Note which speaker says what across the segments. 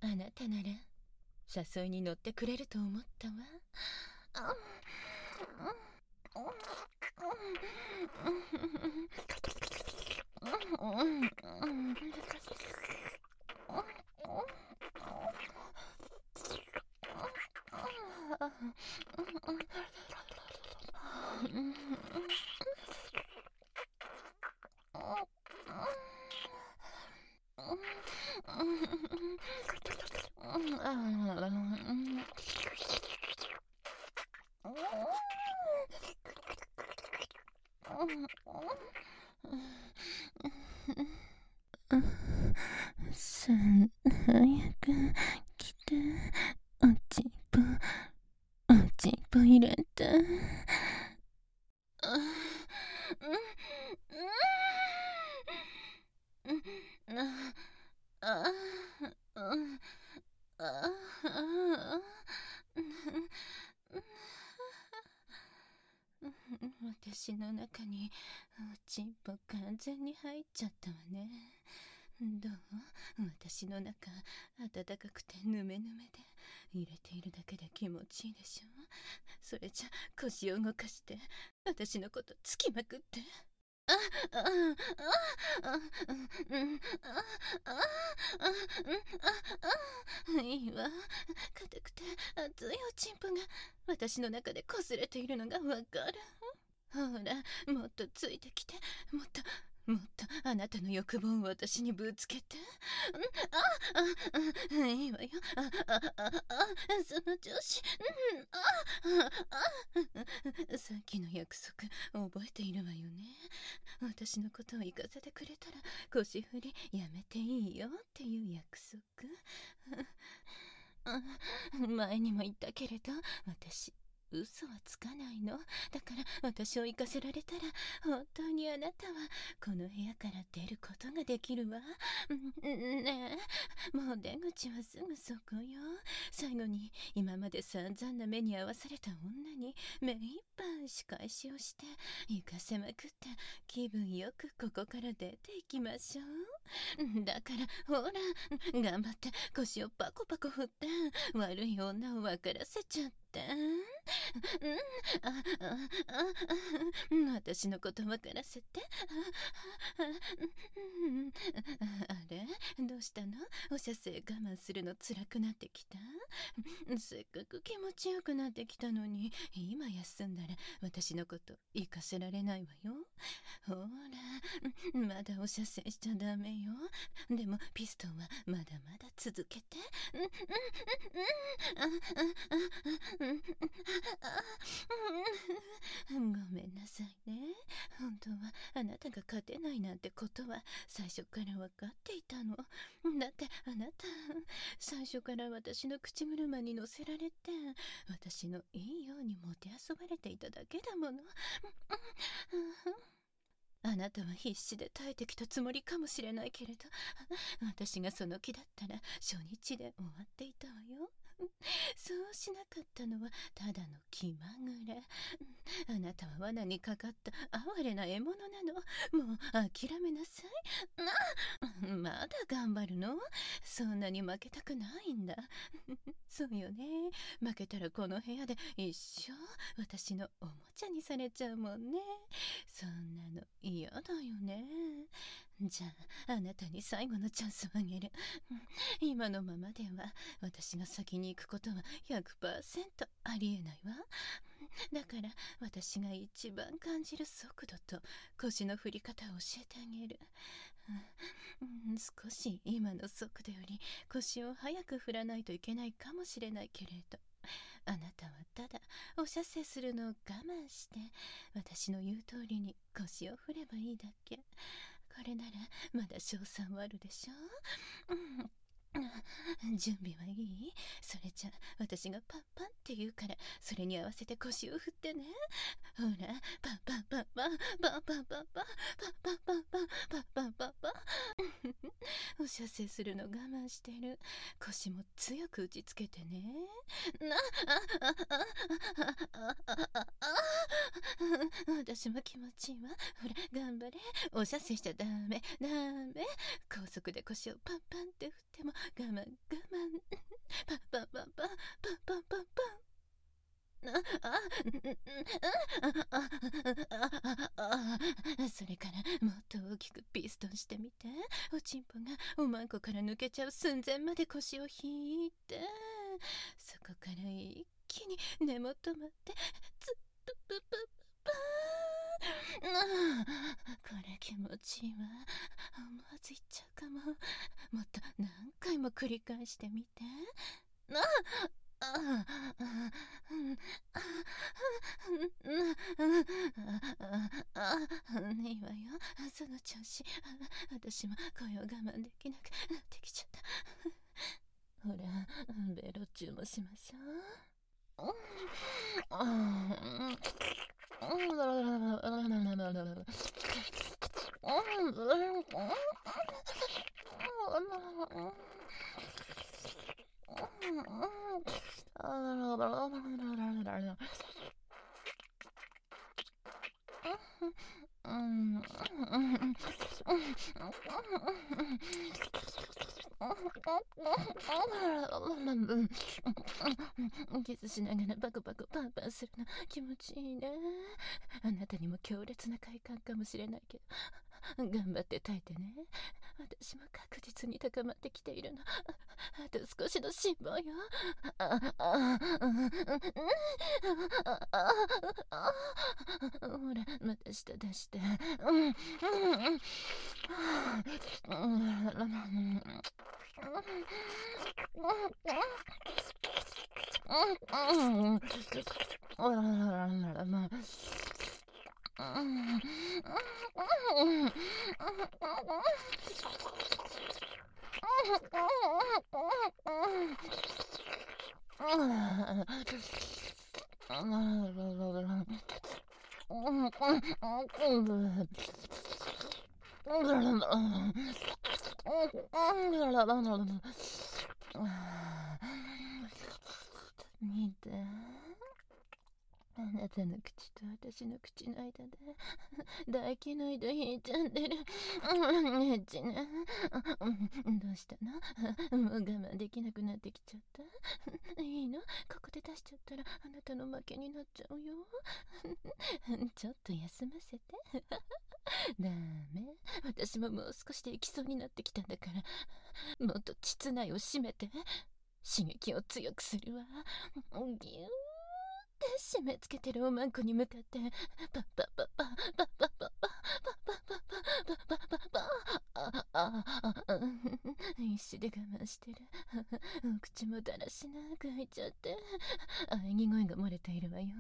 Speaker 1: あなたなら誘いに乗ってくれると思ったわ。さあ、早く来て。おちんぽ、おちんぽ入れて。私の中におちんぽ完全に入っちゃったわね。どう？私の中暖かくてぬめぬめで、入れているだけで気持ちいいでしょ。それじゃ腰を動かして私のことつきまくって。いいわ。硬くて熱いおちんぽが私の中で擦れているのがわかる。ほら、もっとついてきて。もっとあなたの欲望を私にぶつけて。いいわよ。その調子。さっきの約束覚えているわよね。私のことを行かせてくれたら腰振りやめていいよっていう約束。前にも言ったけれど、私嘘はつかないの。だから私を行かせられたら本当にあなたはこの部屋から出ることができるわ。ねえ、もう出口はすぐそこよ。最後に今まで散々な目に遭わされた女に目いっぱい仕返しをして行かせまくって気分よくここから出ていきましょう。だからほら、頑張って腰をパコパコ振って悪い女を分からせちゃって。私のこと分からせて。あれ、どうしたの？お射精我慢するの辛くなってきた？せっかく気持ちよくなってきたのに、今休んだら私のこと行かせられないわよ。ほら、まだお射精しちゃダメよ。でもピストンはまだまだ続けて。ごめんなさいね。本当はあなたが勝てないなんてことは最初から分かっていたの。だってあなた最初から私の口車に乗せられて私のいいようにもてあそばれていただけだもの。あなたは必死で耐えてきたつもりかもしれないけれど、私がその気だったら初日で終わっていたわよ。そうしなかったのはただの気まぐれ。あなたは罠にかかった哀れな獲物なの。もう諦めなさい。まだ頑張るの？そんなに負けたくないんだ。そうよね。負けたらこの部屋で一生私のおもちゃにされちゃうもんね。そんなの嫌だよね。じゃああなたに最後のチャンスをあげる。今のままでは私が先に行くことは 100% ありえないわ。だから私が一番感じる速度と腰の振り方を教えてあげる。少し今の速度より腰を早く振らないといけないかもしれないけれど、あなたはただお射精するのを我慢して私の言う通りに腰を振ればいいだけ。これならまだ勝算はあるでしょ。準備はいい？それじゃ私がパンパンって言うからそれに合わせて腰を振ってね。ほら、パンパンパンパンパンパンパンパンパンパンパンパンパンパンパン。お射精するの我慢してる。腰も強く打ちつけてね。私も気持ちいいわ。ほら頑張れ。お射精しちゃダメダメ。高速で腰をパンパンって振っても我慢我慢パンパンパンパンパンパンパンパン。それからもっと大きくピストンしてみて。おちんぽがおまんこから抜けちゃう寸前まで腰を引いて、そこから一気に根元までツッププププーン。これ気持ちいいわ。思わず言っちゃうかも。もっと何回も繰り返してみて。いいわよ、その調子。私も声を我慢できなくなってきちゃった。ほら、ベロチューもしましょう。キスしながらバクバクパンパンするの気持ちいいね。あなたにも強烈な快感かもしれないけど、頑張って耐えてね。私も確実に高まってきているの。あと少しの辛抱よ。ほら、また舌出して。見て、あなたの口と私の口の間で唾液の糸引いちゃってる。エッチね。どうしたの？もう我慢できなくなってきちゃった。いいの？ここで出しちゃったらあなたの負けになっちゃうよ。ちょっと休ませて。ダメ。私ももう少しで行きそうになってきたんだから、もっと膣内を締めて。刺激を強くするわ。ギューって締め付けてるおまんこに向かってパッパッパッパッパッパッパッパッパッパッパッパッパッパッパッパ必死で我慢してる。お口もだらしなく開いちゃって喘ぎ声が漏れているわよ。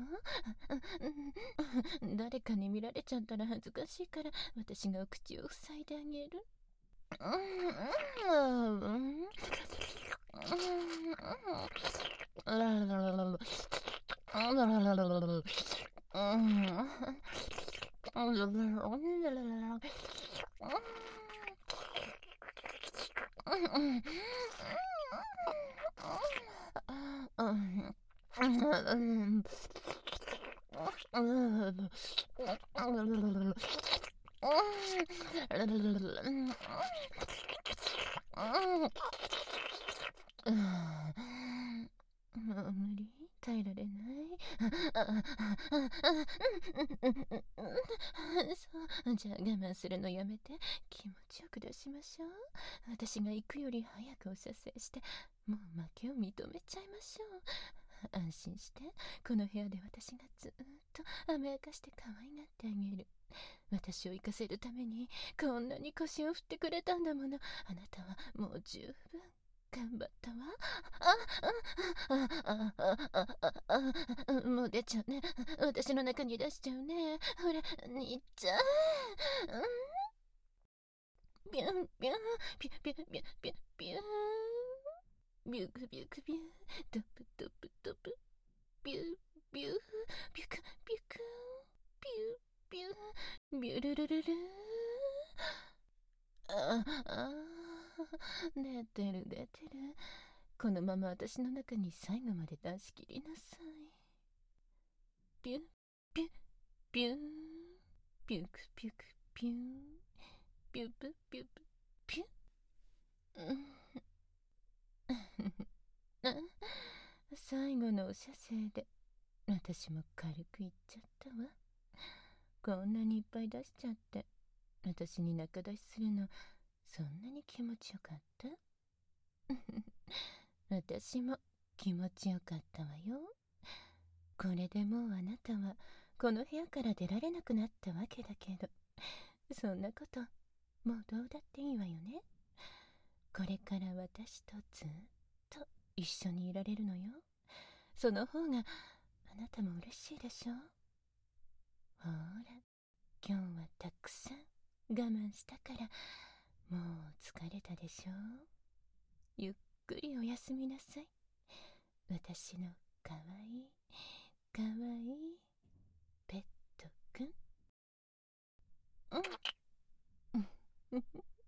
Speaker 1: 誰かに見られちゃったら恥ずかしいから私がお口を塞いであげる。もう無理、耐えられない。そう、じゃあ我慢するのやめて気持ちよく出しましょう。私が行くより早くお射精してもう負けを認めちゃいましょう。安心して、この部屋で私がずっと甘やかして可愛がってあげる。私を生かせるためにこんなに腰を振ってくれたんだもの。あなたはもう十分頑張ったわ。もう出ちゃうね。私の中に出しちゃうね。ほら、にっちゃう。ビュンビュンビュンビュンビュンビュンビュンビュクビュクビュンドプドプドプビュビュビュクビュクビュビュビュルルルル。出てる出てる。このまま私の中に最後まで出し切りなさい。ビュビュビュンビュクビュクビュンビュブビュブビュン。 最後のお射精で私も軽く言っちゃったわ。こんなにいっぱい出しちゃって私に仲出しするのそんなに気持ちよかった？私も気持ちよかったわよ。これでもうあなたはこの部屋から出られなくなったわけだけど、そんなこともうどうだっていいわよね。これから私とずっと一緒にいられるのよ。その方があなたも嬉しいでしょ。ほら、今日はたくさん我慢したからもう疲れたでしょ。ゆっくりおやすみなさい。私のかわいいかわいいペットくん。うん